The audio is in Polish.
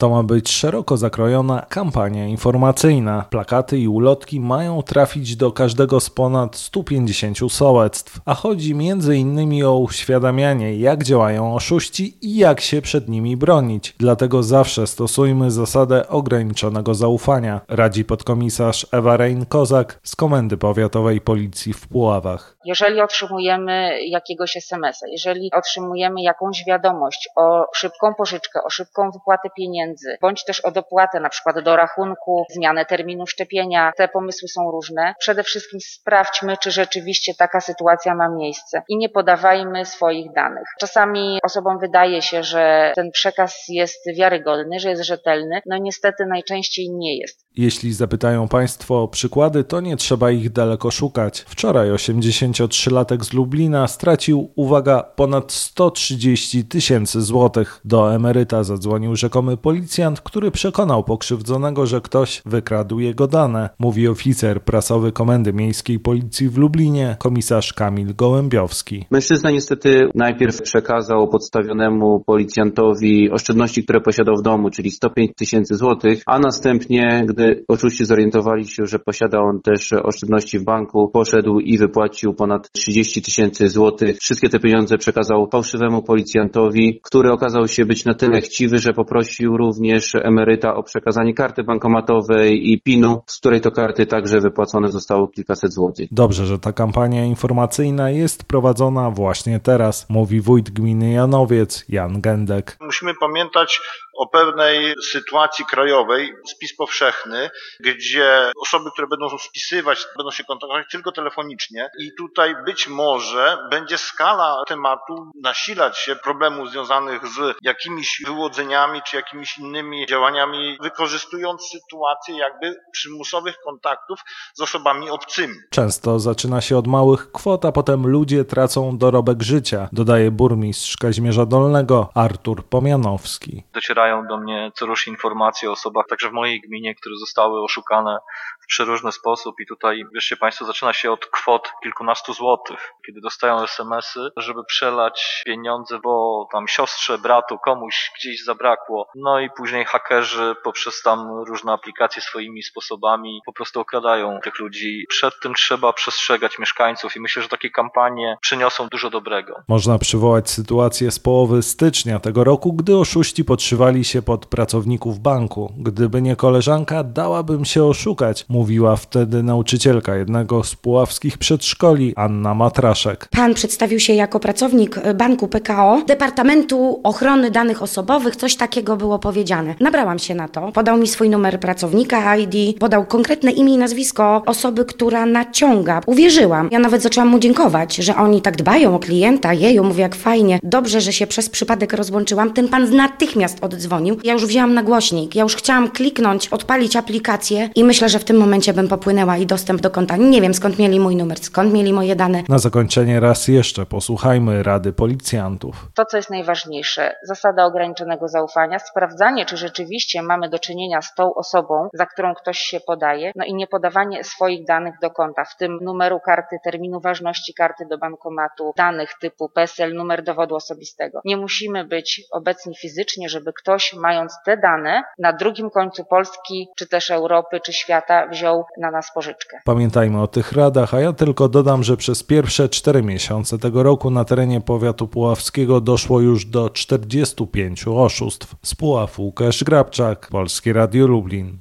To ma być szeroko zakrojona kampania informacyjna. Plakaty i ulotki mają trafić do każdego z ponad 150 sołectw, a chodzi m.in. o uświadamianie, jak działają oszuści i jak się przed nimi bronić. Dlatego zawsze stosujmy zasadę ograniczonego zaufania, radzi podkomisarz Ewa Rein-Kozak z Komendy Powiatowej Policji w Puławach. Jeżeli otrzymujemy jakiegoś SMS-a, jeżeli otrzymujemy jakąś wiadomość o szybką pożyczkę, o szybką wypłatę pieniędzy, bądź też o dopłatę na przykład do rachunku, zmianę terminu szczepienia, te pomysły są różne. Przede wszystkim sprawdźmy, czy rzeczywiście taka sytuacja ma miejsce i nie podawajmy swoich danych. Czasami osobom wydaje się, że ten przekaz jest wiarygodny, że jest rzetelny, no niestety najczęściej nie jest. Jeśli zapytają Państwo o przykłady, to nie trzeba ich daleko szukać. Wczoraj 83-latek z Lublina stracił, uwaga, ponad 130 000 złotych. Do emeryta zadzwonił rzekomy policjant, który przekonał pokrzywdzonego, że ktoś wykradł jego dane, mówi oficer prasowy Komendy Miejskiej Policji w Lublinie, komisarz Kamil Gołębiowski. Mężczyzna niestety najpierw przekazał podstawionemu policjantowi oszczędności, które posiadał w domu, czyli 105 000 złotych, a następnie, gdy oszuści zorientowali się, że posiada on też oszczędności w banku, poszedł i wypłacił ponad 30 000 złotych. Wszystkie te pieniądze przekazał fałszywemu policjantowi, który okazał się być na tyle chciwy, że poprosił również emeryta o przekazanie karty bankomatowej i PIN-u, z której to karty także wypłacone zostało kilkaset złotych. Dobrze, że ta kampania informacyjna jest prowadzona właśnie teraz, mówi wójt gminy Janowiec Jan Gędek. Musimy pamiętać o pewnej sytuacji krajowej, spis powszechny, gdzie osoby, które będą spisywać, będą się kontaktować tylko telefonicznie i tutaj być może będzie skala tematu nasilać się problemów związanych z jakimiś wyłudzeniami czy jakimiś innymi działaniami, wykorzystując sytuację jakby przymusowych kontaktów z osobami obcymi. Często zaczyna się od małych kwot, a potem ludzie tracą dorobek życia, dodaje burmistrz Kazimierza Dolnego Artur Pomianowski. Docierają do mnie co rusz informacje o osobach także w mojej gminie, które zostały oszukane w przeróżny sposób i tutaj, wierzcie Państwo, zaczyna się od kwot kilkunastu złotych, kiedy dostają SMS-y, żeby przelać pieniądze, bo tam siostrze, bratu, komuś gdzieś zabrakło. No i później hakerzy poprzez tam różne aplikacje swoimi sposobami po prostu okradają tych ludzi. Przed tym trzeba przestrzegać mieszkańców i myślę, że takie kampanie przyniosą dużo dobrego. Można przywołać sytuację z połowy stycznia tego roku, gdy oszuści podszywali się pod pracowników banku. Gdyby nie koleżanka, dałabym się oszukać, mówiła wtedy nauczycielka jednego z puławskich przedszkoli, Anna Matraszek. Pan przedstawił się jako pracownik banku PKO, Departamentu Ochrony Danych Osobowych, coś takiego było powiedziane. Nabrałam się na to, podał mi swój numer pracownika, ID, podał konkretne imię i nazwisko osoby, która naciąga. Uwierzyłam. Ja nawet zaczęłam mu dziękować, że oni tak dbają o klienta, jeju, mówię jak fajnie. Dobrze, że się przez przypadek rozłączyłam. Ten pan natychmiast oddzwonił. Ja już wzięłam na głośnik. Ja już chciałam kliknąć, odpalić aplikację i myślę, że w tym momencie bym popłynęła i dostęp do konta. Nie wiem, skąd mieli mój numer, skąd mieli moje dane. Na zakończenie raz jeszcze posłuchajmy rady policjantów. To, co jest najważniejsze, zasada ograniczonego zaufania, sprawdzanie, czy rzeczywiście mamy do czynienia z tą osobą, za którą ktoś się podaje, no i nie podawanie swoich danych do konta, w tym numeru karty, terminu ważności karty do bankomatu, danych typu PESEL, numer dowodu osobistego. Nie musimy być obecni fizycznie, żeby ktoś, mając te dane, na drugim końcu Polski, czy też Europy, czy świata wziął na nas pożyczkę. Pamiętajmy o tych radach, a ja tylko dodam, że przez pierwsze 4 miesiące tego roku na terenie powiatu puławskiego doszło już do 45 oszustw. Z Puław Łukasz Grabczak, Polskie Radio Lublin.